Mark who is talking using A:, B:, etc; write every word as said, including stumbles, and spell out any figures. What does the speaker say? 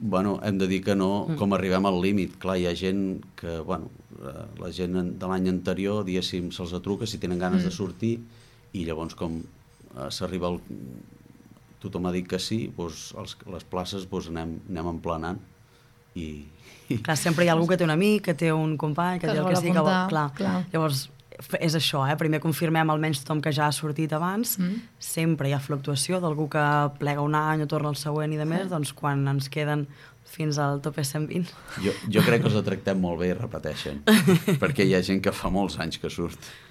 A: bueno, hem de dir que no, com arribem al límit. Clar, hi ha gent que, bueno, la gent de l'any anterior, diguéssim, se'ls atruca si tenen ganes de sortir, i llavors com s'arriba al... tothom ha dit que sí, doncs els, les places doncs anem, anem emplenant i...
B: Clar, sempre hi ha algú que té un amic, que té un company, que,
C: que
B: té el que sigui, que vol... Clar.
C: clar.
B: Llavors, és això, eh? Primer confirmem almenys tothom que ja ha sortit abans, mm. sempre hi ha fluctuació d'algú que plega un any o torna el següent i de més, mm. doncs quan ens queden fins al tope cent vint.
A: Jo, jo crec que els tractem molt bé i repeteixen, perquè hi ha gent que fa molts anys que surt.